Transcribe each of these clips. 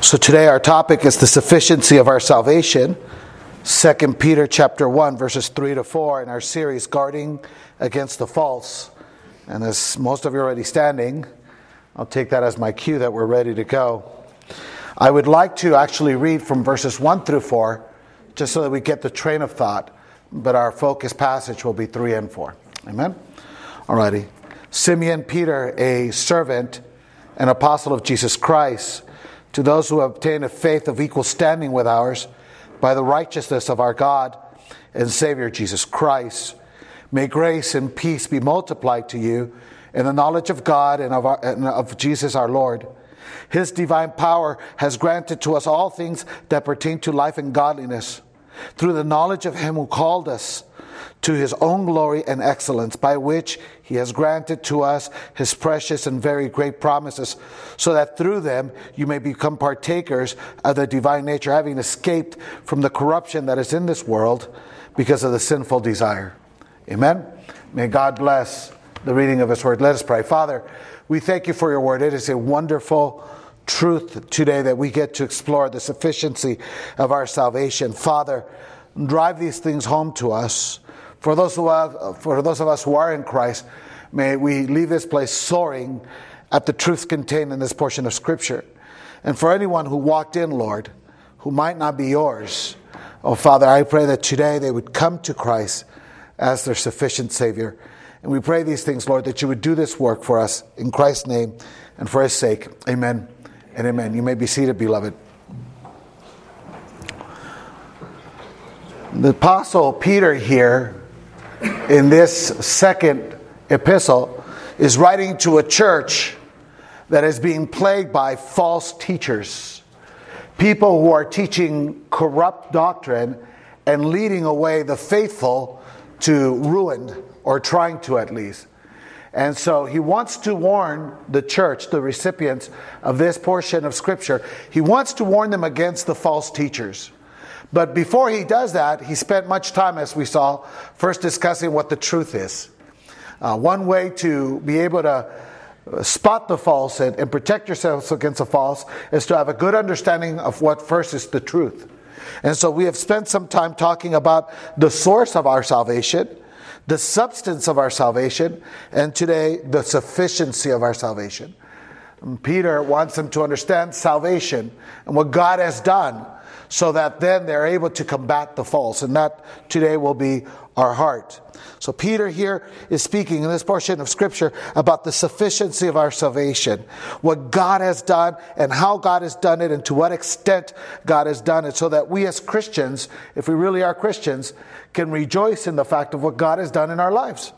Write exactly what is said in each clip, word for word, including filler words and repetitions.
So today our topic is the sufficiency of our salvation. Second Peter chapter one, verses three to four in our series, Guarding Against the False. And as most of you are already standing, I'll take that as my cue that we're ready to go. I would like to actually read from verses one through four, just so that we get the train of thought. But our focus passage will be three and four. Amen? Alrighty. Simeon Peter, a servant and apostle of Jesus Christ, to those who have obtained a faith of equal standing with ours, by the righteousness of our God and Savior Jesus Christ, may grace and peace be multiplied to you in the knowledge of God and of, our, and of Jesus our Lord. His divine power has granted to us all things that pertain to life and godliness, through the knowledge of Him who called us to His own glory and excellence, by which He has granted to us His precious and very great promises, so that through them you may become partakers of the divine nature, having escaped from the corruption that is in this world because of the sinful desire. Amen? May God bless the reading of His Word. Let us pray. Father, we thank You for Your Word. It is a wonderful truth today that we get to explore the sufficiency of our salvation. Father, drive these things home to us. For those who have, for those of us who are in Christ, may we leave this place soaring at the truths contained in this portion of Scripture. And for anyone who walked in, Lord, who might not be Yours, oh Father, I pray that today they would come to Christ as their sufficient Savior. And we pray these things, Lord, that You would do this work for us in Christ's name and for His sake. Amen and amen. You may be seated, beloved. The Apostle Peter here, in this second epistle, is writing to a church that is being plagued by false teachers. People who are teaching corrupt doctrine and leading away the faithful to ruin, or trying to at least. And so he wants to warn the church, the recipients of this portion of Scripture, he wants to warn them against the false teachers. But before he does that, he spent much time, as we saw, first discussing what the truth is. Uh, one way to be able to spot the false and, and protect yourselves against the false is to have a good understanding of what first is the truth. And so we have spent some time talking about the source of our salvation, the substance of our salvation, and today the sufficiency of our salvation. And Peter wants them to understand salvation and what God has done, so that then they're able to combat the false. And that today will be our heart. So Peter here is speaking in this portion of Scripture about the sufficiency of our salvation, what God has done and how God has done it and to what extent God has done it, so that we as Christians, if we really are Christians, can rejoice in the fact of what God has done in our lives.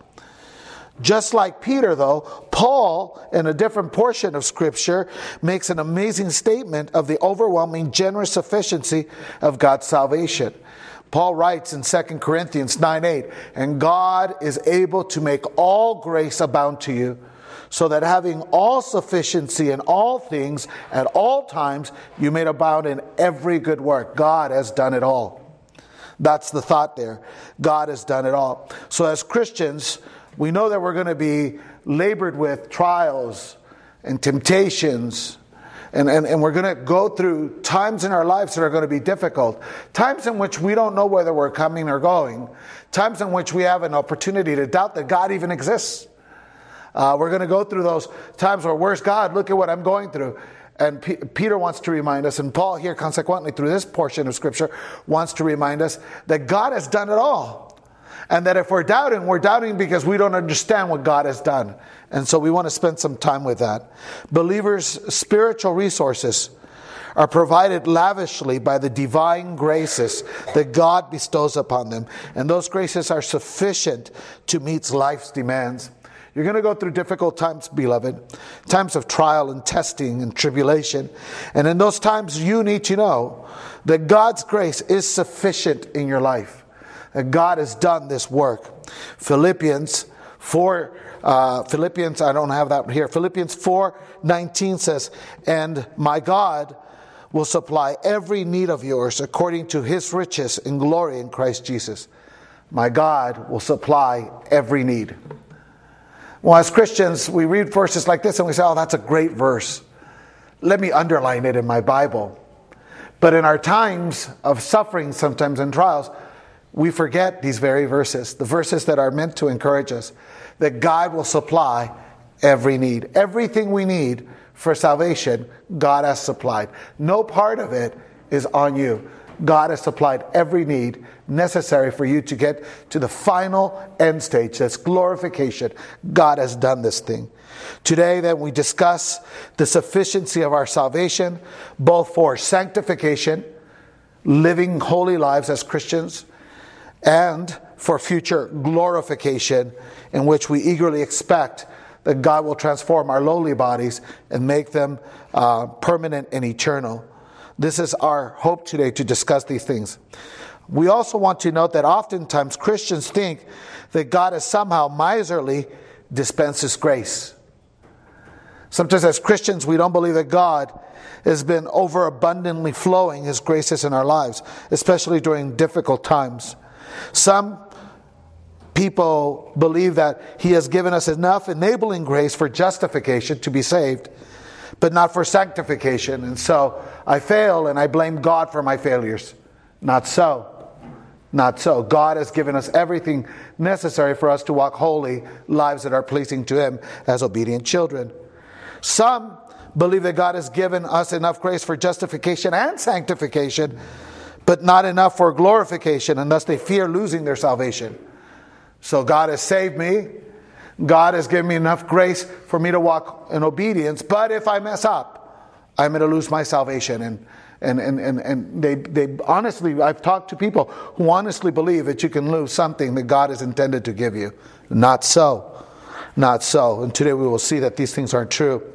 Just like Peter, though, Paul, in a different portion of Scripture, makes an amazing statement of the overwhelming, generous sufficiency of God's salvation. Paul writes in Second Corinthians nine eight, "And God is able to make all grace abound to you, so that having all sufficiency in all things at all times, you may abound in every good work." God has done it all. That's the thought there. God has done it all. So as Christians, we know that we're going to be labored with trials and temptations. And, and, and we're going to go through times in our lives that are going to be difficult. Times in which we don't know whether we're coming or going. Times in which we have an opportunity to doubt that God even exists. Uh, we're going to go through those times where, where's God? Look at what I'm going through. And P- Peter wants to remind us, and Paul here consequently through this portion of Scripture wants to remind us that God has done it all. And that if we're doubting, we're doubting because we don't understand what God has done. And so we want to spend some time with that. Believers' spiritual resources are provided lavishly by the divine graces that God bestows upon them. And those graces are sufficient to meet life's demands. You're going to go through difficult times, beloved. Times of trial and testing and tribulation. And in those times, you need to know that God's grace is sufficient in your life. That God has done this work. Philippians four, uh, Philippians, I don't have that here. Philippians four nineteen says, "And my God will supply every need of yours according to His riches in glory in Christ Jesus." My God will supply every need. Well, as Christians, we read verses like this and we say, "Oh, that's a great verse." let me underline it in my Bible. But in our times of suffering, sometimes in trials, we forget these very verses, the verses that are meant to encourage us, that God will supply every need. Everything we need for salvation, God has supplied. No part of it is on you. God has supplied every need necessary for you to get to the final end stage. That's glorification. God has done this thing. Today, then, we discuss the sufficiency of our salvation, both for sanctification, living holy lives as Christians, and for future glorification, in which we eagerly expect that God will transform our lowly bodies and make them uh, permanent and eternal. This is our hope today, to discuss these things. We also want to note that oftentimes Christians think that God has somehow miserly dispensed His grace. Sometimes as Christians, we don't believe that God has been overabundantly flowing His graces in our lives, especially during difficult times. Some people believe that He has given us enough enabling grace for justification to be saved, but not for sanctification. And so I fail and I blame God for my failures. Not so. Not so. God has given us everything necessary for us to walk holy lives that are pleasing to Him as obedient children. Some believe that God has given us enough grace for justification and sanctification, but not enough for glorification, and thus they fear losing their salvation. So God has saved me. God has given me enough grace for me to walk in obedience, but if I mess up, I'm going to lose my salvation. And and and and, and they, they honestly, I've talked to people who honestly believe that you can lose something that God has intended to give you. Not so. Not so. And today we will see that these things aren't true.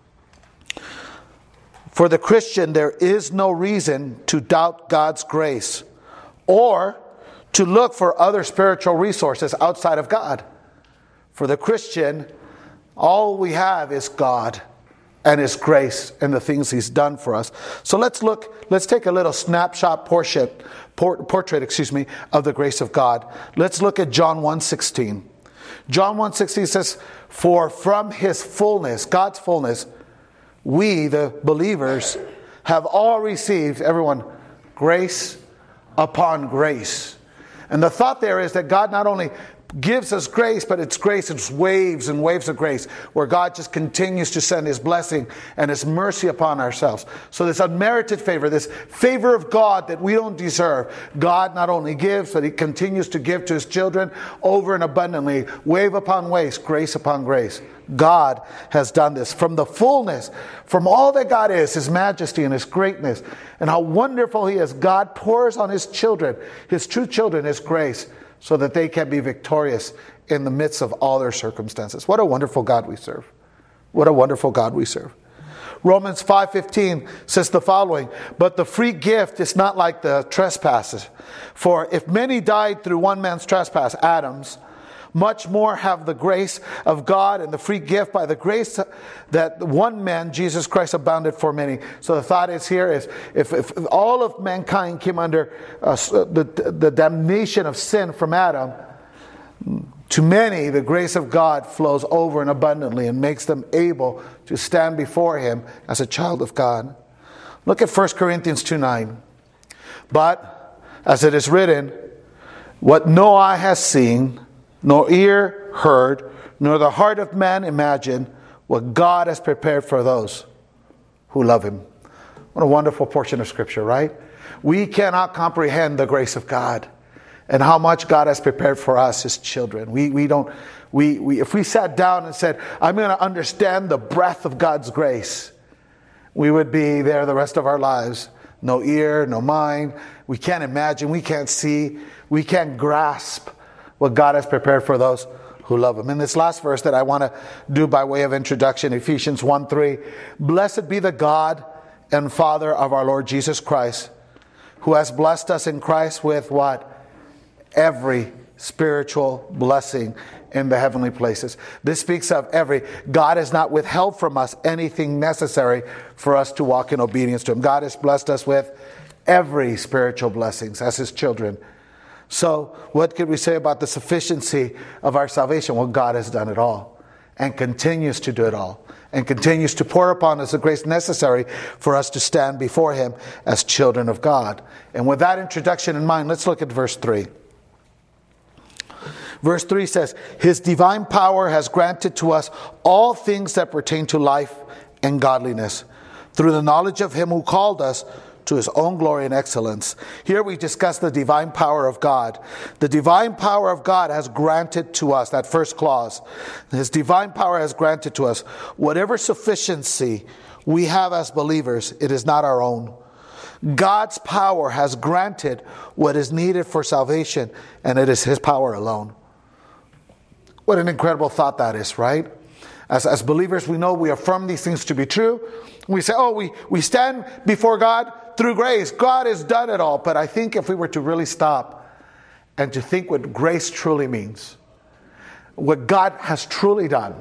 For the Christian, there is no reason to doubt God's grace or to look for other spiritual resources outside of God. For the Christian, all we have is God and His grace and the things He's done for us. So let's look, let's take a little snapshot portrait, portrait, excuse me, of the grace of God. Let's look at John one sixteen. John one sixteen says, "For from His fullness, God's fullness, we, the believers, have all received," everyone, "grace upon grace." And the thought there is that God not only gives us grace, but it's grace, it's waves and waves of grace, where God just continues to send His blessing and His mercy upon ourselves. So this unmerited favor, this favor of God that we don't deserve, God not only gives, but He continues to give to His children over and abundantly, wave upon waves, grace upon grace. God has done this from the fullness, from all that God is, His majesty and His greatness, and how wonderful He is. God pours on His children, His true children, His grace, so that they can be victorious in the midst of all their circumstances. What a wonderful God we serve. What a wonderful God we serve. Romans five fifteen says the following, "But the free gift is not like the trespasses. For if many died through one man's trespass, Adam's, much more have the grace of God and the free gift by the grace that one man, Jesus Christ, abounded for many." So the thought is here is, if, if all of mankind came under uh, the, the damnation of sin from Adam, to many the grace of God flows over and abundantly and makes them able to stand before Him as a child of God. Look at First Corinthians two nine. "But, as it is written, what no eye has seen, nor ear heard, nor the heart of man imagined, what God has prepared for those who love Him." What a wonderful portion of Scripture, right? We cannot comprehend the grace of God and how much God has prepared for us, His children. We we don't we we if we sat down and said, "I'm going to understand the breadth of God's grace," we would be there the rest of our lives. No ear, no mind. We can't imagine. We can't see. We can't grasp what God has prepared for those who love Him. In this last verse that I want to do by way of introduction, Ephesians one three, "Blessed be the God and Father of our Lord Jesus Christ, who has blessed us in Christ with" what? "Every spiritual blessing in the heavenly places." This speaks of every. God has not withheld from us anything necessary for us to walk in obedience to Him. God has blessed us with every spiritual blessings as His children. So what could we say about the sufficiency of our salvation? Well, God has done it all. and continues to do it all, and continues to pour upon us the grace necessary for us to stand before him as children of God. And with that introduction in mind, let's look at verse three. Verse three says, his divine power has granted to us all things that pertain to life and godliness, through the knowledge of him who called us to his own glory and excellence. Here we discuss the divine power of God. The divine power of God has granted to us, that first clause, his divine power has granted to us whatever sufficiency we have as believers, it is not our own. God's power has granted what is needed for salvation, and it is his power alone. What an incredible thought that is, right? As, as believers, we know we affirm these things to be true. We say, oh, we, we stand before God through grace. God has done it all. But I think if we were to really stop and to think what grace truly means, what God has truly done,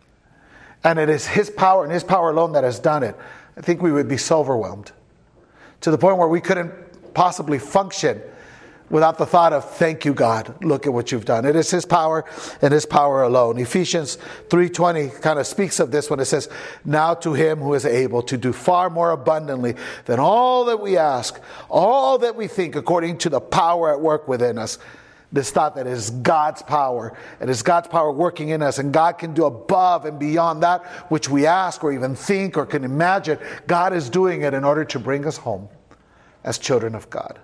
and it is his power and his power alone that has done it, I think we would be so overwhelmed to the point where we couldn't possibly function without the thought of, thank you, God, look at what you've done. It is his power and his power alone. Ephesians three twenty kind of speaks of this when it says, now to him who is able to do far more abundantly than all that we ask, all that we think, according to the power at work within us. This thought that it is God's power, and it's God's power working in us, and God can do above and beyond that which we ask or even think or can imagine. God is doing it in order to bring us home as children of God.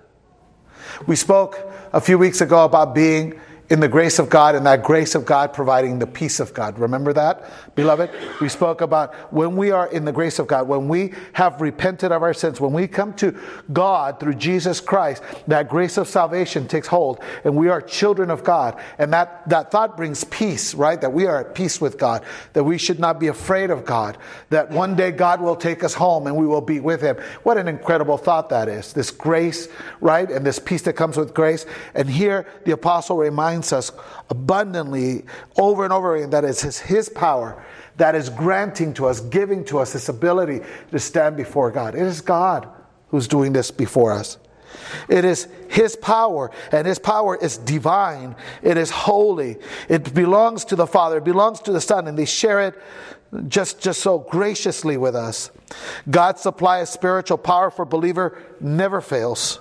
We spoke a few weeks ago about being in the grace of God, and that grace of God providing the peace of God. Remember that, beloved? We spoke about when we are in the grace of God, when we have repented of our sins, when we come to God through Jesus Christ, that grace of salvation takes hold, and we are children of God. And that, that thought brings peace, right? That we are at peace with God, that we should not be afraid of God, that one day God will take us home and we will be with him. What an incredible thought that is. This grace, right? And this peace that comes with grace. And here the apostle reminds us abundantly over and over again that it's his, his power that is granting to us, giving to us this ability to stand before God. It is God who's doing this before us. It is his power, and his power is divine. It is holy. It belongs to the Father. It belongs to the Son, and they share it just, just so graciously with us. God's supply of spiritual power for believer never fails.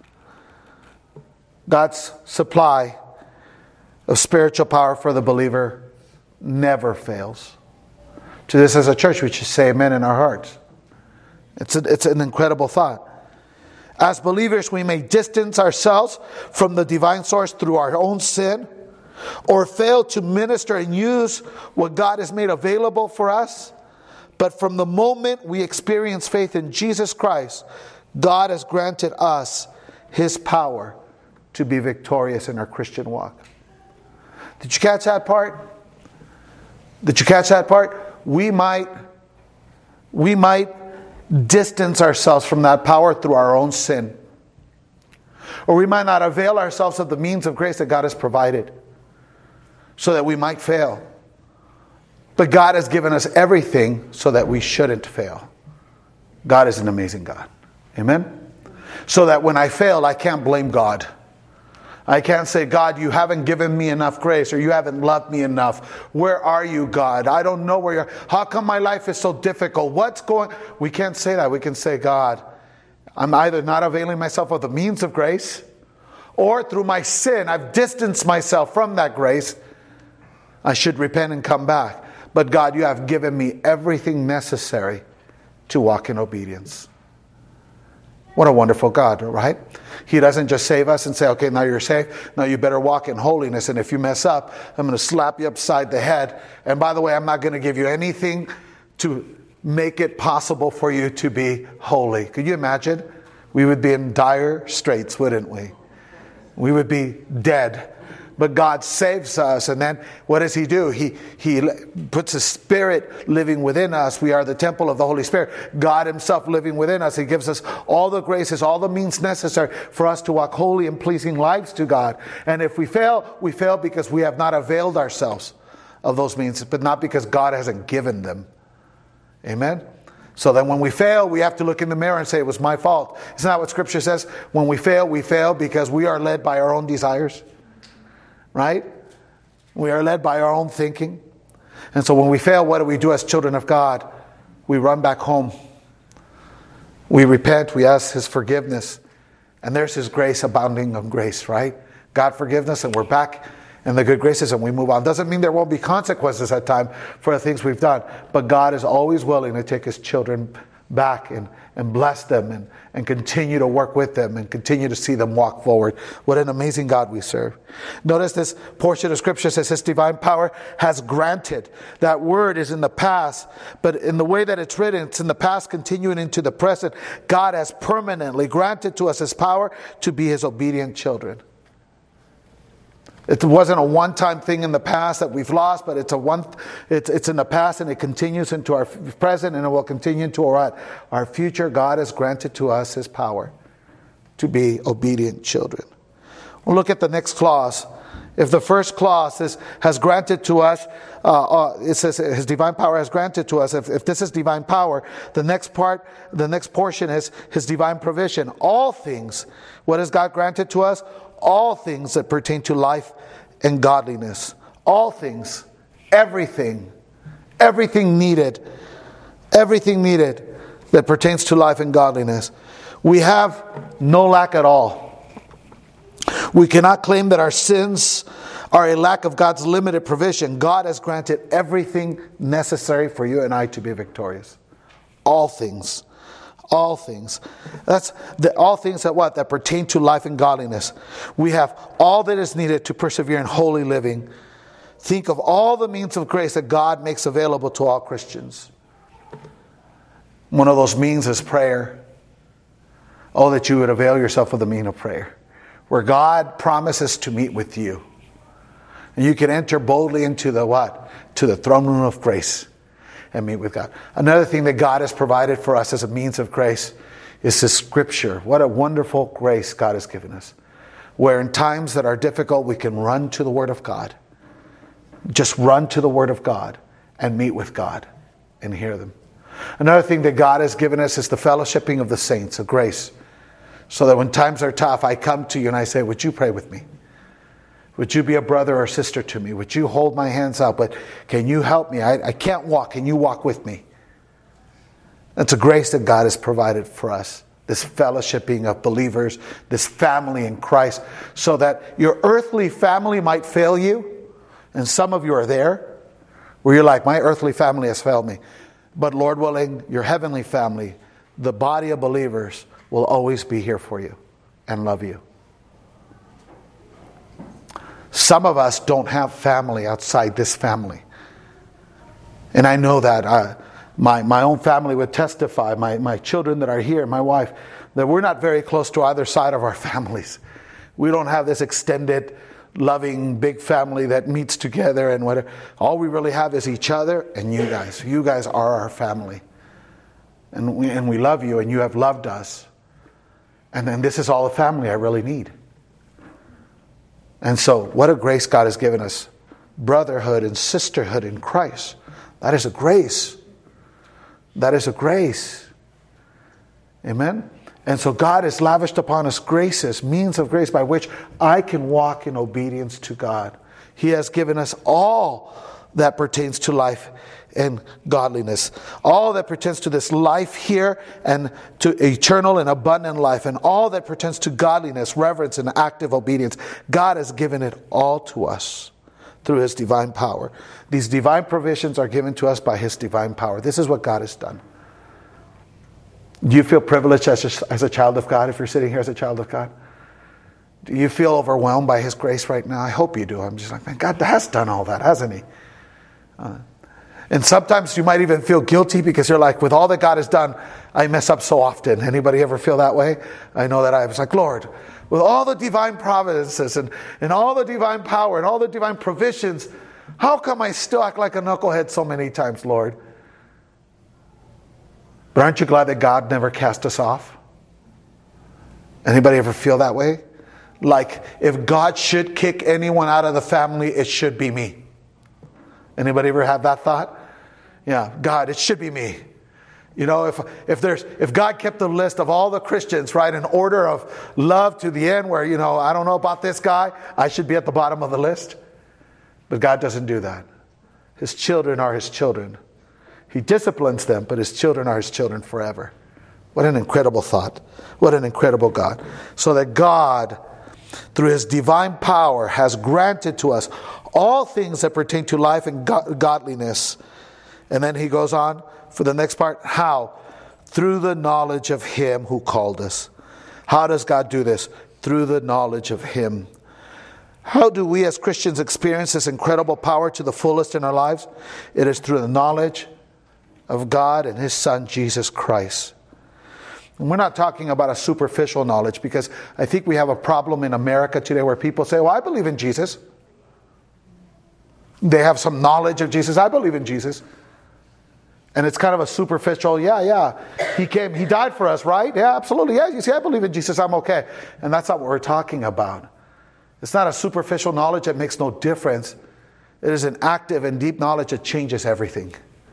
God's supply of spiritual power for the believer never fails. To this as a church, we should say amen in our hearts. It's, a, it's an incredible thought. As believers, we may distance ourselves from the divine source through our own sin, or fail to minister and use what God has made available for us. But from the moment we experience faith in Jesus Christ, God has granted us his power to be victorious in our Christian walk. Did you catch that part? Did you catch that part? We might, we might distance ourselves from that power through our own sin. Or we might not avail ourselves of the means of grace that God has provided, so that we might fail. But God has given us everything so that we shouldn't fail. God is an amazing God. Amen? So that when I fail, I can't blame God. I can't say, God, you haven't given me enough grace, or you haven't loved me enough. Where are you, God? I don't know where you are. How come my life is so difficult? What's going... We can't say that. We can say, God, I'm either not availing myself of the means of grace, or through my sin, I've distanced myself from that grace. I should repent and come back. But God, you have given me everything necessary to walk in obedience. What a wonderful God, right? He doesn't just save us and say, okay, now you're saved. Now you better walk in holiness. And if you mess up, I'm going to slap you upside the head. And by the way, I'm not going to give you anything to make it possible for you to be holy. Could you imagine? We would be in dire straits, wouldn't we? We would be dead. But God saves us, and then what does he do? He he puts a spirit living within us. We are the temple of the Holy Spirit. God himself living within us. He gives us all the graces, all the means necessary for us to walk holy and pleasing lives to God. And if we fail, we fail because we have not availed ourselves of those means, but not because God hasn't given them. Amen? So then when we fail, we have to look in the mirror and say, it was my fault. Isn't that what Scripture says? When we fail, we fail because we are led by our own desires. Right? We are led by our own thinking. And so when we fail, what do we do as children of God? We run back home. We repent. We ask His forgiveness. And there's His grace abounding of grace, right? God forgives us and we're back in the good graces and we move on. Doesn't mean there won't be consequences at times for the things we've done. But God is always willing to take His children back and, and bless them and, and continue to work with them and continue to see them walk forward. What an amazing God we serve. Notice this portion of Scripture says His divine power has granted. That word is in the past, but in the way that it's written, it's in the past continuing into the present. God has permanently granted to us His power to be His obedient children. It wasn't a one-time thing in the past that we've lost, but it's a one. It's it's in the past and it continues into our present and it will continue into our our future. God has granted to us His power to be obedient children. We'll look at the next clause. If the first clause is, has granted to us, uh, uh, it says His divine power has granted to us. If, if this is divine power, the next part, the next portion is His divine provision. All things, what has God granted to us? All things that pertain to life and godliness. All things, everything, everything needed, everything needed that pertains to life and godliness. We have no lack at all. We cannot claim that our sins are a lack of God's limited provision. God has granted everything necessary for you and I to be victorious. All things. All things. That's the, all things that what? That pertain to life and godliness. We have all that is needed to persevere in holy living. Think of all the means of grace that God makes available to all Christians. One of those means is prayer. Oh, that you would avail yourself of the mean of prayer, where God promises to meet with you. And you can enter boldly into the what? To the throne room of grace and meet with God. Another thing that God has provided for us as a means of grace is His Scripture. What a wonderful grace God has given us. Where in times that are difficult, we can run to the Word of God. Just run to the Word of God and meet with God and hear them. Another thing that God has given us is the fellowshipping of the saints, of grace. So that when times are tough, I come to you and I say, would you pray with me? Would you be a brother or sister to me? Would you hold my hands out? But can you help me? I, I can't walk. Can you walk with me? That's a grace that God has provided for us. This fellowshipping of believers, this family in Christ, so that your earthly family might fail you. And some of you are there, where you're like, my earthly family has failed me. But Lord willing, your heavenly family, the body of believers, will always be here for you and love you. Some of us don't have family outside this family. And I know that uh, my, my own family would testify, my, my children that are here, my wife, that we're not very close to either side of our families. We don't have this extended, loving, big family that meets together and whatever. All we really have is each other and you guys. You guys are our family. And we, and we love you and you have loved us. And then this is all the family I really need. And so, what a grace God has given us. Brotherhood and sisterhood in Christ. That is a grace. That is a grace. Amen? And so God has lavished upon us graces, means of grace by which I can walk in obedience to God. He has given us all that pertains to life and godliness. All that pertains to this life here and to eternal and abundant life. And all that pertains to godliness, reverence, and active obedience. God has given it all to us through His divine power. These divine provisions are given to us by His divine power. This is what God has done. Do you feel privileged as a, as a child of God if you're sitting here as a child of God? Do you feel overwhelmed by His grace right now? I hope you do. I'm just like, man, God has done all that, hasn't He? Uh, and sometimes you might even feel guilty because you're like, with all that God has done, I mess up so often. Anybody ever feel that way? I know that I was like, Lord, with all the divine providences and, and all the divine power and all the divine provisions, how come I still act like a knucklehead so many times, Lord? But aren't you glad that God never cast us off? Anybody ever feel that way? Like, if God should kick anyone out of the family, it should be me. Anybody ever have that thought? Yeah, God, it should be me. You know, if if there's if God kept a list of all the Christians, right, in order of love to the end, where, you know, I don't know about this guy, I should be at the bottom of the list. But God doesn't do that. His children are His children. He disciplines them, but His children are His children forever. What an incredible thought. What an incredible God. So that God, through His divine power, has granted to us all things that pertain to life and godliness. And then he goes on for the next part. How? Through the knowledge of Him who called us. How does God do this? Through the knowledge of Him. How do we as Christians experience this incredible power to the fullest in our lives? It is through the knowledge of God and His Son, Jesus Christ. And we're not talking about a superficial knowledge, because I think we have a problem in America today where people say, well, I believe in Jesus. They have some knowledge of Jesus. I believe in Jesus. And it's kind of a superficial, yeah, yeah. He came, He died for us, right? Yeah, absolutely. Yeah, you see, I believe in Jesus. I'm okay. And that's not what we're talking about. It's not a superficial knowledge that makes no difference. It is an active and deep knowledge that changes everything.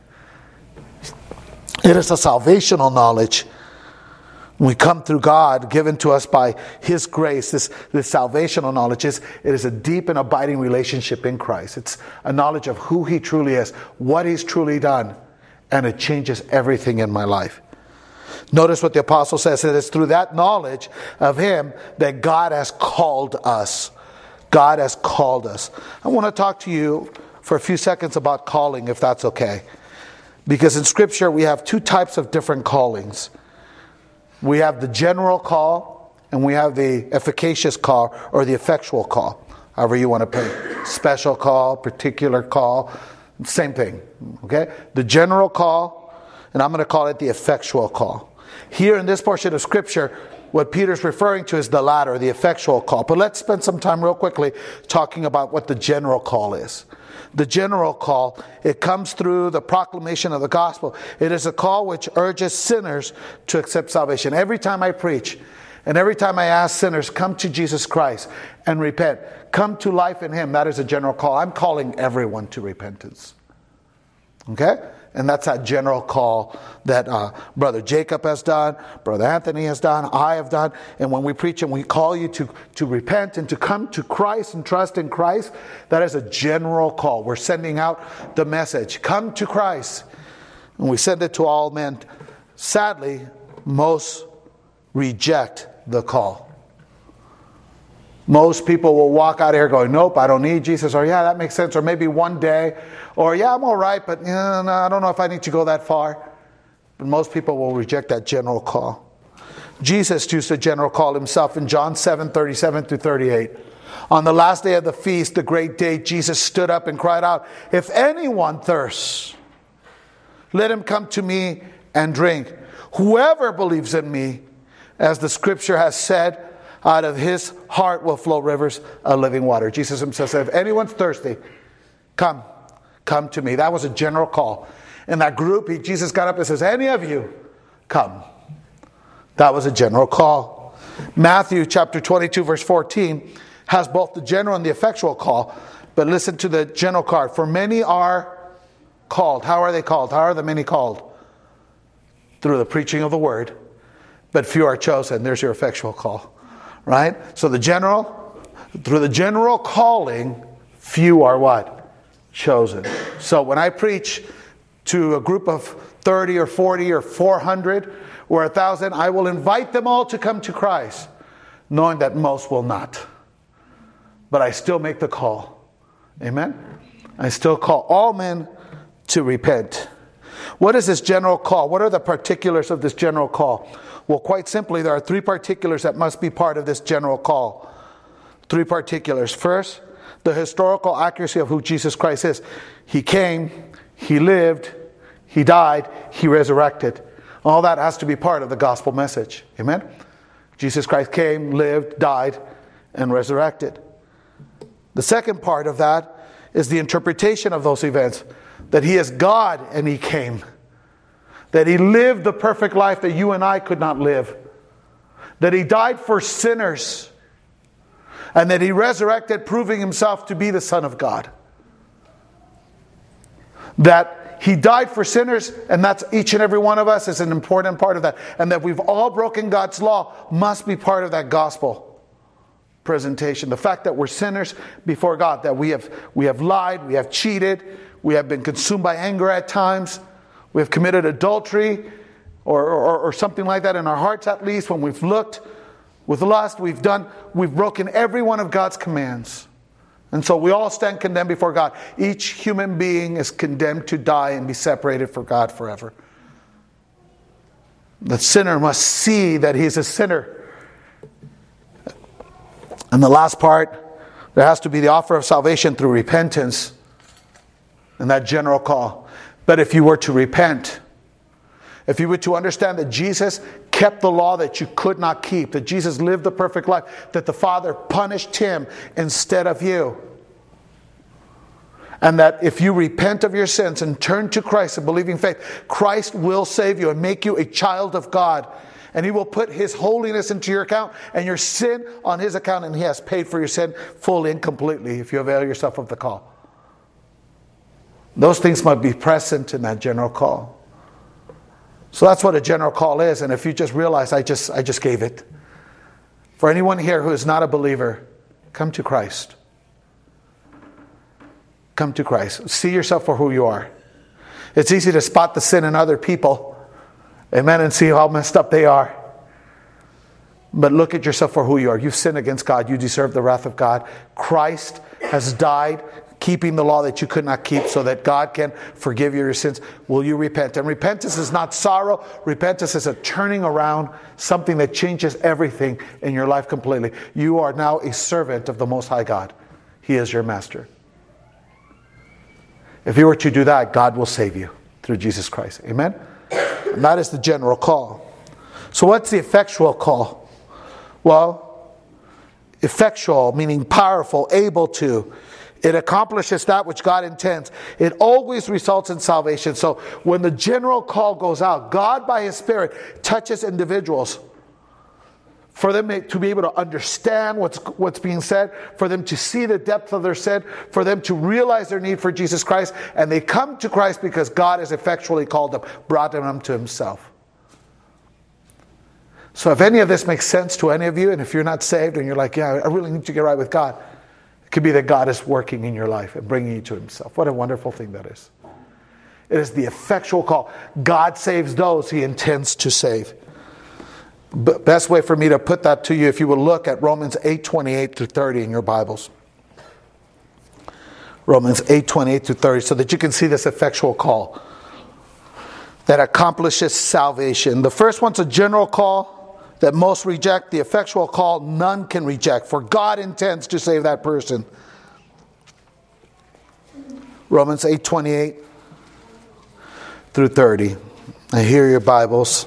It is a salvational knowledge. We come through God, given to us by His grace. This, this salvational knowledge is, it is a deep and abiding relationship in Christ. It's a knowledge of who He truly is, what He's truly done, and it changes everything in my life. Notice what the apostle says. It is through that knowledge of Him that God has called us. God has called us. I want to talk to you for a few seconds about calling, if that's okay. Because in Scripture we have two types of different callings. We have the general call, and we have the efficacious call, or the effectual call, however you want to put it. Special call, particular call, same thing. Okay? The general call, and I'm going to call it the effectual call. Here in this portion of Scripture, what Peter's referring to is the latter, the effectual call. But let's spend some time real quickly talking about what the general call is. The general call, it comes through the proclamation of the gospel. It is a call which urges sinners to accept salvation. Every time I preach, and every time I ask sinners, come to Jesus Christ and repent, come to life in Him, that is a general call. I'm calling everyone to repentance. Okay? And that's that general call that uh, Brother Jacob has done, Brother Anthony has done, I have done. And when we preach and we call you to, to repent and to come to Christ and trust in Christ, that is a general call. We're sending out the message, come to Christ. And we send it to all men. Sadly, most reject the call. Most people will walk out of here going, nope, I don't need Jesus. Or yeah, that makes sense. Or maybe one day. Or yeah, I'm all right, but you know, no, I don't know if I need to go that far. But most people will reject that general call. Jesus used a general call Himself in John seven, thirty-seven through thirty-eight. On the last day of the feast, the great day, Jesus stood up and cried out, if anyone thirsts, let him come to me and drink. Whoever believes in me, as the Scripture has said, out of his heart will flow rivers of living water. Jesus Himself said, if anyone's thirsty, come, come to me. That was a general call. In that group, he, Jesus got up and says, any of you, come. That was a general call. Matthew chapter twenty-two, verse fourteen, has both the general and the effectual call. But listen to the general card. For many are called. How are they called? How are the many called? Through the preaching of the word. But few are chosen. There's your effectual call. Right? So the general, through the general calling, few are what? Chosen. So when I preach to a group of thirty or forty or four hundred or a thousand, I will invite them all to come to Christ, knowing that most will not. But I still make the call. Amen? I still call all men to repent. What is this general call? What are the particulars of this general call? Well, quite simply, there are three particulars that must be part of this general call. Three particulars. First, the historical accuracy of who Jesus Christ is. He came, He lived, He died, He resurrected. All that has to be part of the gospel message. Amen? Jesus Christ came, lived, died, and resurrected. The second part of that is the interpretation of those events. That He is God and He came. That He lived the perfect life that you and I could not live. That He died for sinners. And that He resurrected, proving Himself to be the Son of God. That He died for sinners, and that's each and every one of us is an important part of that. And that we've all broken God's law must be part of that gospel presentation. The fact that we're sinners before God, that we have we have lied, we have cheated, We have been consumed by anger at times. We have committed adultery or, or, or something like that in our hearts, at least. When we've looked with lust, we've done, we've broken every one of God's commands. And so we all stand condemned before God. Each human being is condemned to die and be separated from God forever. The sinner must see that he's a sinner. And the last part, there has to be the offer of salvation through repentance and that general call. But if you were to repent, if you were to understand that Jesus kept the law that you could not keep, that Jesus lived the perfect life, that the Father punished him instead of you, and that if you repent of your sins and turn to Christ in believing faith, Christ will save you and make you a child of God. And he will put his holiness into your account and your sin on his account. And he has paid for your sin fully and completely if you avail yourself of the call. Those things must be present in that general call. So that's what a general call is. And if you just realize, I just, I just gave it. For anyone here who is not a believer, come to Christ. Come to Christ. See yourself for who you are. It's easy to spot the sin in other people. Amen. And see how messed up they are. But look at yourself for who you are. You've sinned against God. You deserve the wrath of God. Christ has died, keeping the law that you could not keep, so that God can forgive you your sins. Will you repent? And repentance is not sorrow. Repentance is a turning around, something that changes everything in your life completely. You are now a servant of the Most High God. He is your master. If you were to do that, God will save you through Jesus Christ. Amen? And that is the general call. So what's the effectual call? Well, effectual, meaning powerful, able to. It accomplishes that which God intends. It always results in salvation. So when the general call goes out, God by his Spirit touches individuals for them to be able to understand what's what's being said, for them to see the depth of their sin, for them to realize their need for Jesus Christ, and they come to Christ because God has effectually called them, brought them to himself. So if any of this makes sense to any of you, and if you're not saved and you're like, yeah, I really need to get right with God, it could be that God is working in your life and bringing you to himself. What a wonderful thing that is. It is the effectual call. God saves those he intends to save. B- best way for me to put that to you, if you will look at Romans eight twenty-eight through thirty in your Bibles. Romans eight twenty-eight through thirty, so that you can see this effectual call that accomplishes salvation. The first one's a general call that most reject. The effectual call none can reject, for God intends to save that person. Romans eight twenty-eight through thirty. I hear your Bibles.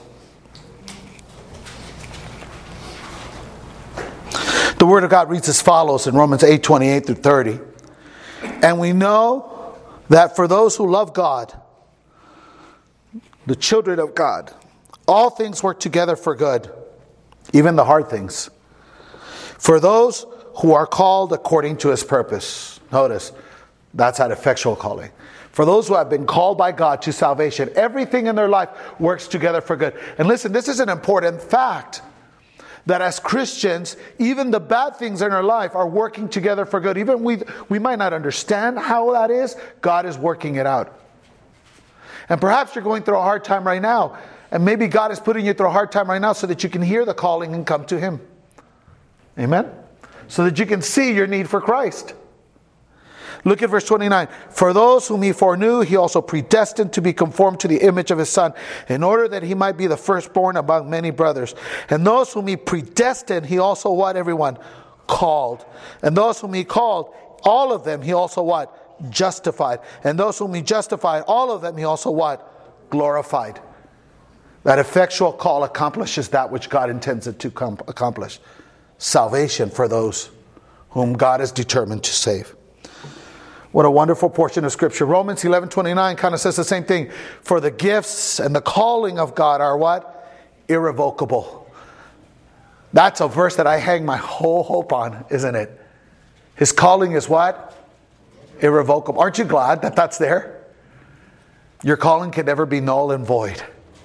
The Word of God reads as follows in Romans eight twenty-eight through thirty. And we know that for those who love God, the children of God, all things work together for good, even the hard things. For those who are called according to his purpose. Notice, that's that effectual calling. For those who have been called by God to salvation, everything in their life works together for good. And listen, this is an important fact. That as Christians, even the bad things in our life are working together for good. Even we we might not understand how that is, God is working it out. And perhaps you're going through a hard time right now. And maybe God is putting you through a hard time right now so that you can hear the calling and come to him. Amen? So that you can see your need for Christ. Look at verse twenty-nine. For those whom he foreknew, he also predestined to be conformed to the image of his Son, in order that he might be the firstborn among many brothers. And those whom he predestined, he also what, everyone? Called. And those whom he called, all of them he also what? Justified. And those whom he justified, all of them he also what? Glorified. That effectual call accomplishes that which God intends it to com- accomplish. Salvation for those whom God is determined to save. What a wonderful portion of Scripture. Romans eleven twenty-nine kind of says the same thing. For the gifts and the calling of God are what? Irrevocable. That's a verse that I hang my whole hope on, isn't it? His calling is what? Irrevocable. Aren't you glad that that's there? Your calling can never be null and void.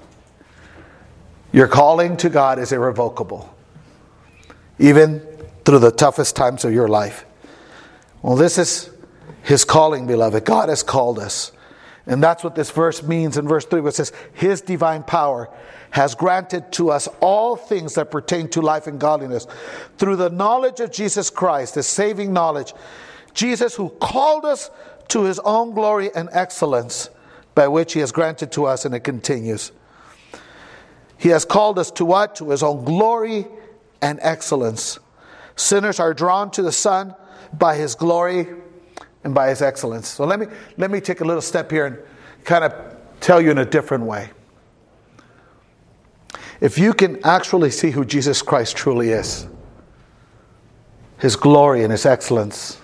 Your calling to God is irrevocable. Even through the toughest times of your life. Well, this is His calling, beloved. God has called us. And that's what this verse means in verse three, where it says, His divine power has granted to us all things that pertain to life and godliness through the knowledge of Jesus Christ, the saving knowledge. Jesus, who called us to His own glory and excellence, by which He has granted to us, and it continues. He has called us to what? To His own glory and excellence. Sinners are drawn to the Son by His glory and by His excellence. So let me let me take a little step here and kind of tell you in a different way. If you can actually see who Jesus Christ truly is, His glory and His excellence,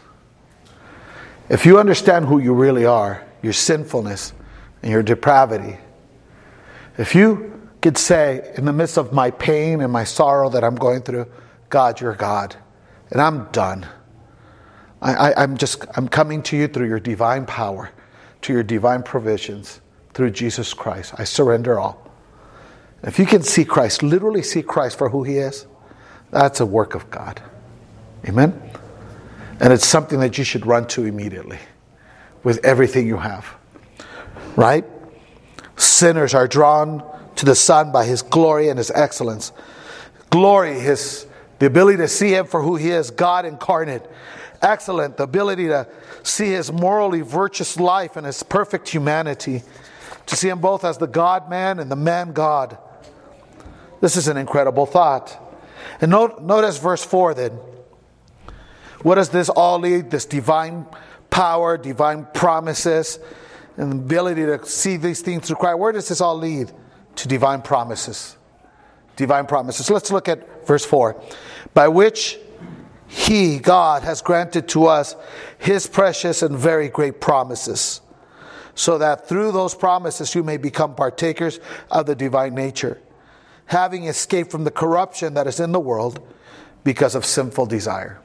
if you understand who you really are, your sinfulness and your depravity, if you could say, in the midst of my pain and my sorrow that I'm going through, God, you're God, and I'm done. I, I, I'm just, I'm coming to you through your divine power, to your divine provisions, through Jesus Christ. I surrender all. If you can see Christ, literally see Christ for who He is, that's a work of God. Amen? And it's something that you should run to immediately with everything you have. Right? Sinners are drawn to the Son by His glory and His excellence. Glory, His the ability to see Him for who He is, God incarnate. Excellent, the ability to see His morally virtuous life and His perfect humanity. To see Him both as the God-man and the man-God. This is an incredible thought. And note, notice verse four then. What does this all lead? This divine power, divine promises, and the ability to see these things through Christ. Where does this all lead? To divine promises. Divine promises. Let's look at verse four. By which He, God, has granted to us His precious and very great promises, so that through those promises you may become partakers of the divine nature, having escaped from the corruption that is in the world because of sinful desire.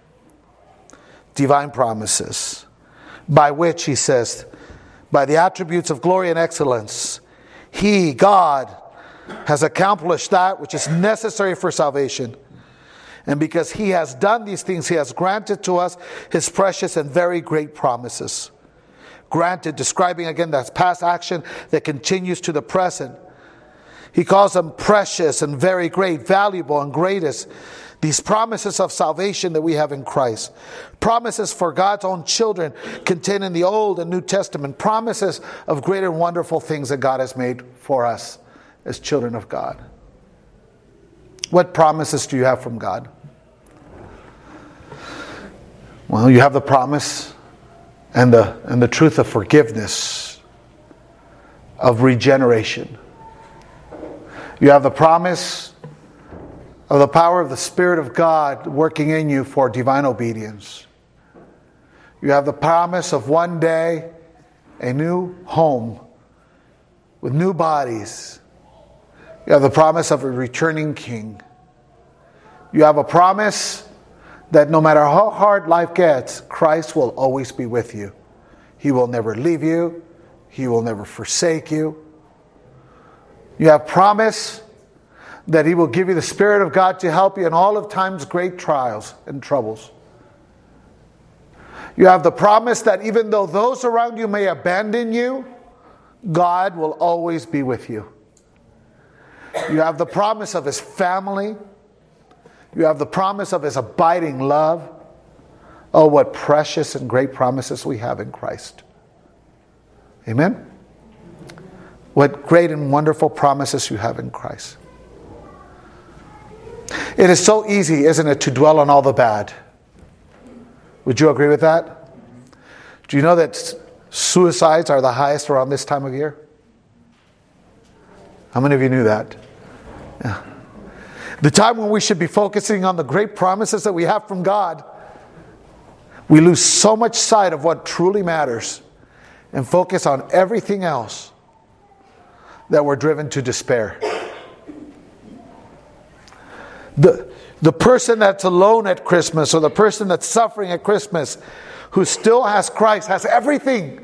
Divine promises. By which, He says, by the attributes of glory and excellence, He, God, has accomplished that which is necessary for salvation. And because He has done these things, He has granted to us His precious and very great promises. Granted, describing again that past action that continues to the present. He calls them precious and very great, valuable and greatest. These promises of salvation that we have in Christ. Promises for God's own children contained in the Old and New Testament. Promises of great and wonderful things that God has made for us as children of God. What promises do you have from God? Well, you have the promise and the and the truth of forgiveness, of regeneration. You have the promise of the power of the Spirit of God working in you for divine obedience. You have the promise of one day a new home with new bodies. You have the promise of a returning King. You have a promise that no matter how hard life gets, Christ will always be with you. He will never leave you. He will never forsake you. You have promise that He will give you the Spirit of God to help you in all of time's great trials and troubles. You have the promise that even though those around you may abandon you, God will always be with you. You have the promise of His family. You have the promise of His abiding love. Oh, what precious and great promises we have in Christ. Amen? What great and wonderful promises you have in Christ. It is so easy, isn't it, to dwell on all the bad. Would you agree with that? Do you know that suicides are the highest around this time of year? How many of you knew that? Yeah. The time when we should be focusing on the great promises that we have from God, we lose so much sight of what truly matters and focus on everything else that we're driven to despair. The, the person that's alone at Christmas, or the person that's suffering at Christmas, who still has Christ, has everything.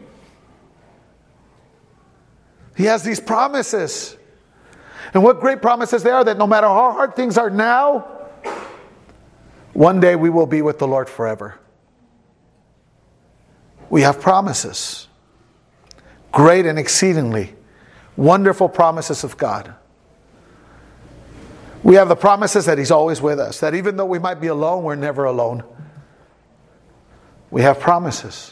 He has these promises. And what great promises they are, that no matter how hard things are now, one day we will be with the Lord forever. we have promises. Great and exceedingly wonderful promises of God. We have the promises that He's always with us. That even though we might be alone, we're never alone. We have promises.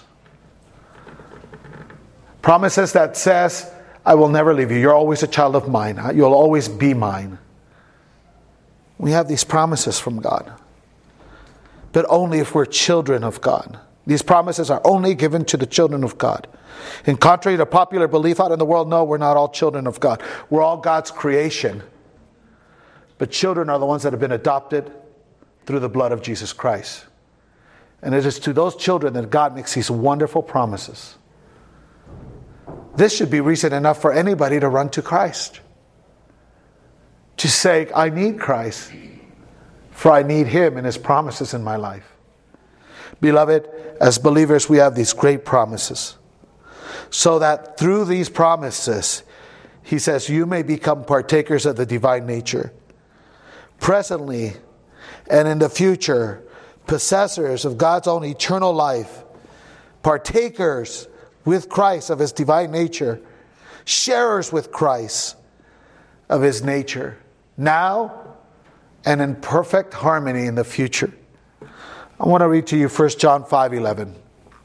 Promises that says, I will never leave you. You're always a child of mine. You'll always be mine. We have these promises from God. But only if we're children of God. These promises are only given to the children of God. In contrary to popular belief out in the world, no, we're not all children of God. We're all God's creation. But children are the ones that have been adopted through the blood of Jesus Christ. And it is to those children that God makes these wonderful promises. This should be reason enough for anybody to run to Christ. To say, I need Christ, for I need Him and His promises in my life. Beloved, as believers, we have these great promises. So that through these promises, He says, you may become partakers of the divine nature. Presently and in the future, possessors of God's own eternal life, partakers with Christ of His divine nature, sharers with Christ of His nature, now and in perfect harmony in the future. I want to read to you First John five eleven.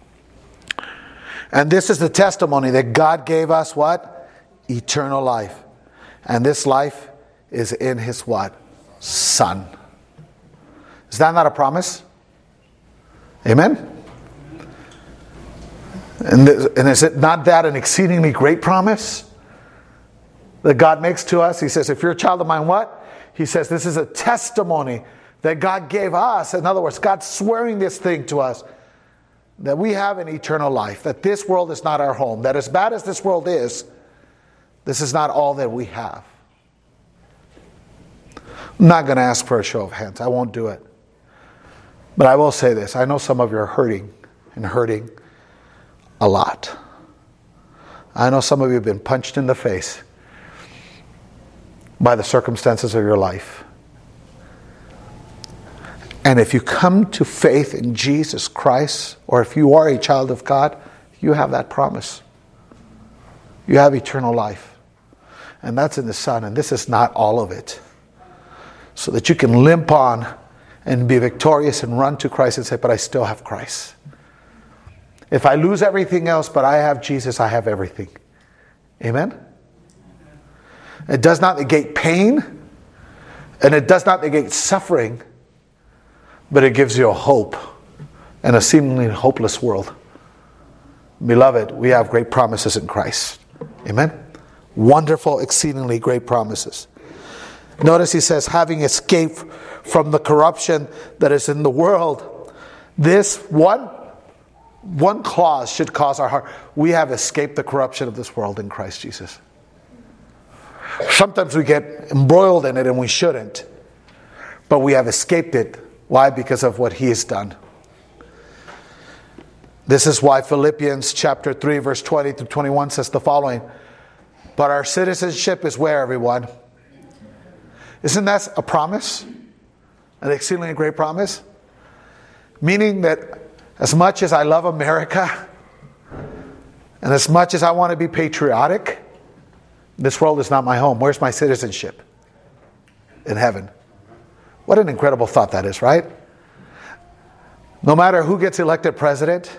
And this is the testimony that God gave us what? Eternal life. And this life is in His what? Son. Is that not a promise? Amen? And, and is it not that an exceedingly great promise that God makes to us? He says, if you're a child of mine, what? He says, this is a testimony that God gave us. In other words, God's swearing this thing to us, that we have an eternal life, that this world is not our home, that as bad as this world is, this is not all that we have. I'm not going to ask for a show of hands. I won't do it. But I will say this. I know some of you are hurting and hurting a lot. I know some of you have been punched in the face by the circumstances of your life. And if you come to faith in Jesus Christ, or if you are a child of God, you have that promise. You have eternal life. And that's in the Son. And this is not all of it. So that you can limp on and be victorious and run to Christ and say, but I still have Christ. If I lose everything else, but I have Jesus, I have everything. Amen? It does not negate pain, and it does not negate suffering, but it gives you a hope in a seemingly hopeless world. Beloved, we have great promises in Christ. Amen? Wonderful, exceedingly great promises. Notice he says, having escaped from the corruption that is in the world. This one, one clause should cause our heart. We have escaped the corruption of this world in Christ Jesus. Sometimes we get embroiled in it and we shouldn't. But we have escaped it. Why? Because of what He has done. This is why Philippians chapter three verse twenty to twenty-one says the following. But our citizenship is where, everyone? Isn't that a promise? An exceedingly great promise? Meaning that as much as I love America, and as much as I want to be patriotic, this world is not my home. Where's my citizenship? In heaven. What an incredible thought that is, right? No matter who gets elected president,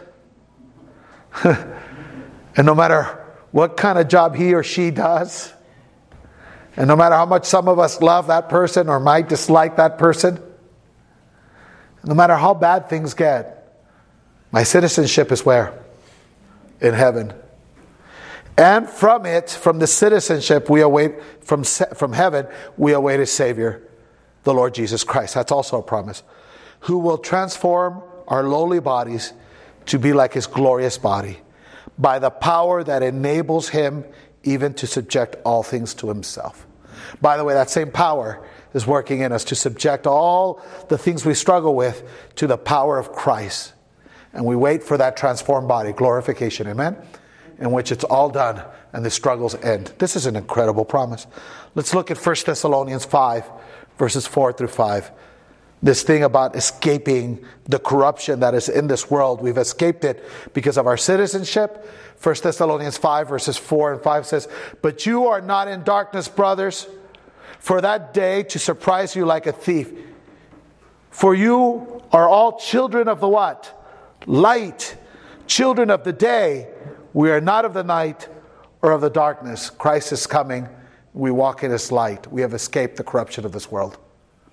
and no matter what kind of job he or she does, and no matter how much some of us love that person or might dislike that person, no matter how bad things get, my citizenship is where? In heaven. And from it, from the citizenship, we await, from, from heaven, we await a Savior, the Lord Jesus Christ. That's also a promise. Who will transform our lowly bodies to be like His glorious body by the power that enables Him even to subject all things to Himself. By the way, that same power is working in us to subject all the things we struggle with to the power of Christ. And we wait for that transformed body, glorification, amen? In which it's all done and the struggles end. This is an incredible promise. Let's look at First Thessalonians five, verses four through five. This thing about escaping the corruption that is in this world. We've escaped it because of our citizenship. First Thessalonians five verses four and five says, "But you are not in darkness, brothers, for that day to surprise you like a thief. For you are all children of the what? Light, children of the day. We are not of the night or of the darkness." Christ is coming. We walk in His light. We have escaped the corruption of this world.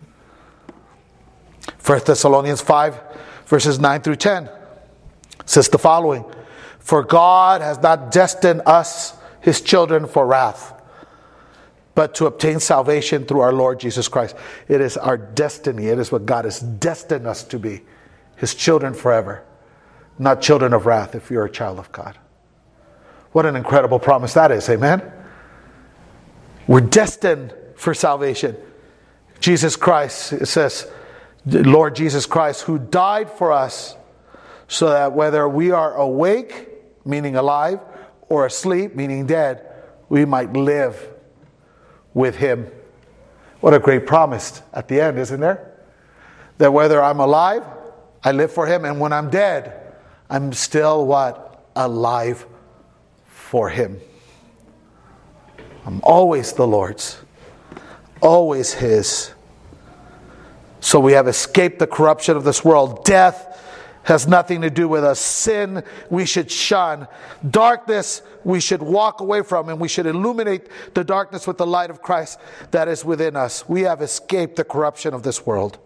First Thessalonians five verses nine through ten says the following: "For God has not destined us, His children, for wrath, but to obtain salvation through our Lord Jesus Christ." It is our destiny. It is what God has destined us to be. His children forever. Not children of wrath if you're a child of God. What an incredible promise that is. Amen? We're destined for salvation. Jesus Christ, it says, Lord Jesus Christ, who died for us, so that whether we are awake, meaning alive, or asleep, meaning dead, we might live with Him. What a great promise at the end, isn't there? That whether I'm alive, I live for Him, and when I'm dead, I'm still what? Alive for Him. I'm always the Lord's, always His. So we have escaped the corruption of this world. Death has nothing to do with us. Sin we should shun. Darkness we should walk away from, and we should illuminate the darkness with the light of Christ that is within us. We have escaped the corruption of this world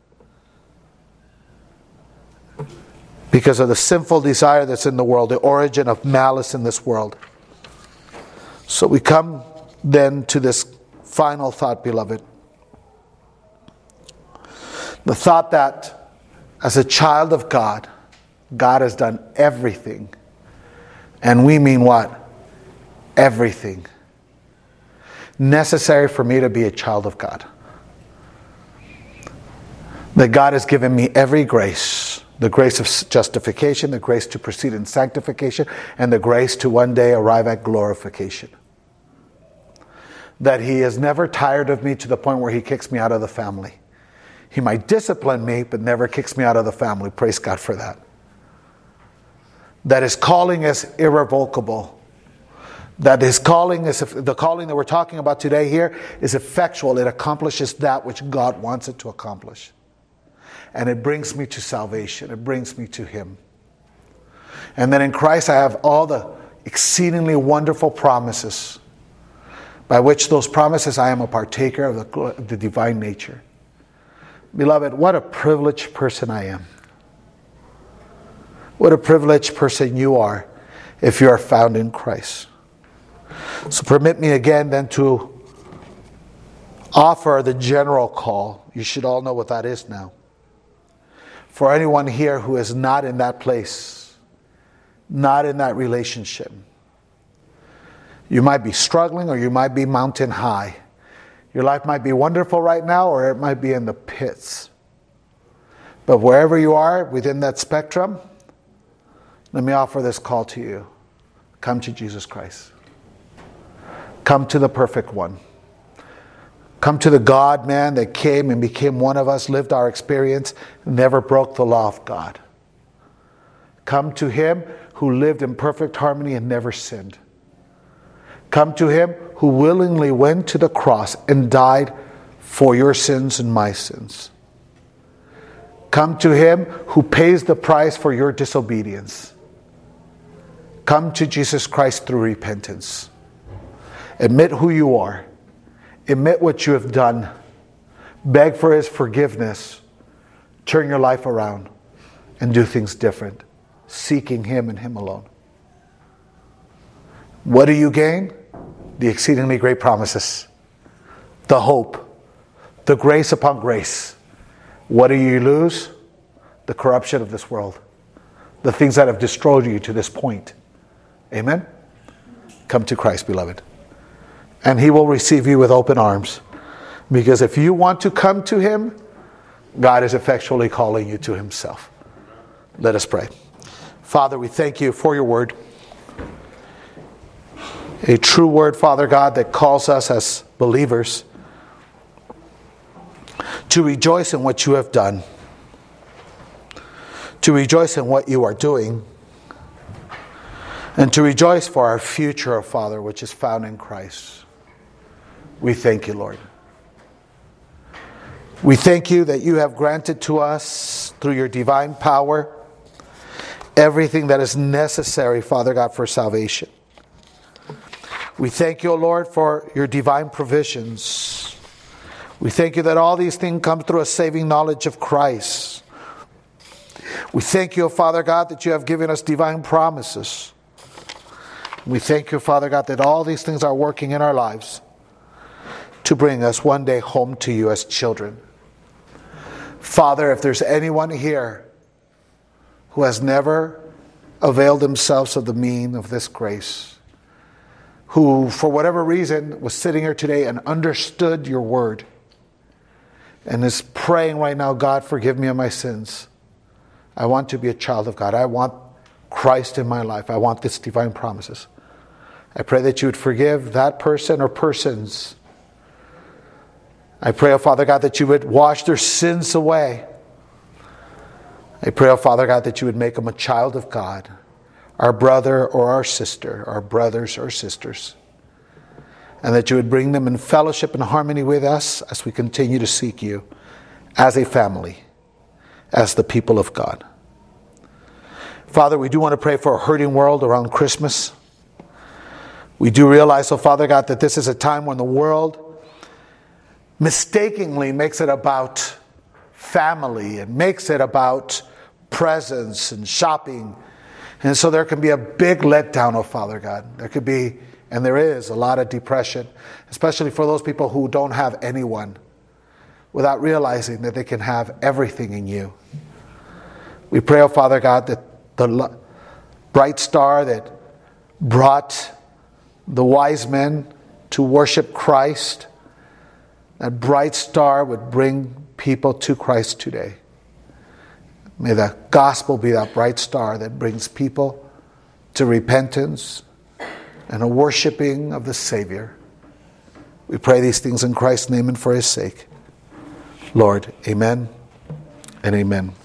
because of the sinful desire that's in the world, the origin of malice in this world. So we come then to this final thought, beloved. The thought that as a child of God, God has done everything. And we mean what? Everything necessary for me to be a child of God. That God has given me every grace. The grace of justification, the grace to proceed in sanctification, and the grace to one day arrive at glorification. That He is never tired of me to the point where He kicks me out of the family. He might discipline me, but never kicks me out of the family. Praise God for that. That His calling is irrevocable. That His calling is, the calling that we're talking about today here is effectual. It accomplishes that which God wants it to accomplish. And it brings me to salvation. It brings me to Him. And then in Christ I have all the exceedingly wonderful promises, by which those promises I am a partaker of the, the divine nature. Beloved, what a privileged person I am. What a privileged person you are if you are found in Christ. So permit me again then to offer the general call. You should all know what that is now. For anyone here who is not in that place, not in that relationship, you might be struggling or you might be mountain high. Your life might be wonderful right now, or it might be in the pits. But wherever you are within that spectrum, let me offer this call to you. Come to Jesus Christ. Come to the perfect one. Come to the God-man that came and became one of us, lived our experience, never broke the law of God. Come to Him who lived in perfect harmony and never sinned. Come to Him who willingly went to the cross and died for your sins and my sins. Come to Him who pays the price for your disobedience. Come to Jesus Christ through repentance. Admit who you are. Admit what you have done. Beg for His forgiveness. Turn your life around and do things different, seeking Him and Him alone. What do you gain? The exceedingly great promises, the hope, the grace upon grace. What do you lose? The corruption of this world, the things that have destroyed you to this point. Amen? Come to Christ, beloved. And He will receive you with open arms. Because if you want to come to Him, God is effectually calling you to Himself. Let us pray. Father, we thank You for Your word. A true word, Father God, that calls us as believers to rejoice in what you have done, to rejoice in what you are doing, and to rejoice for our future, Father, which is found in Christ. We thank you, Lord. We thank you that you have granted to us, through your divine power, everything that is necessary, Father God, for salvation. We thank you, O Lord, for your divine provisions. We thank you that all these things come through a saving knowledge of Christ. We thank you, Father God, that you have given us divine promises. We thank you, Father God, that all these things are working in our lives to bring us one day home to you as children. Father, if there's anyone here who has never availed themselves of the mean of this grace, who for whatever reason was sitting here today and understood your word and is praying right now, God, forgive me of my sins. I want to be a child of God. I want Christ in my life. I want this divine promises. I pray that you would forgive that person or persons. I pray, oh Father God, that you would wash their sins away. I pray, oh Father God, that you would make them a child of God, our brother or our sister, our brothers or sisters, and that you would bring them in fellowship and harmony with us as we continue to seek you as a family, as the people of God. Father, we do want to pray for a hurting world around Christmas. We do realize, oh Father God, that this is a time when the world mistakenly makes it about family and makes it about presents and shopping. And so there can be a big letdown, oh Father God. There could be, and there is, a lot of depression, especially for those people who don't have anyone, without realizing that they can have everything in you. We pray, oh Father God, that the bright star that brought the wise men to worship Christ, that bright star would bring people to Christ today. May the gospel be that bright star that brings people to repentance and a worshiping of the Savior. We pray these things in Christ's name and for his sake. Lord, amen and amen.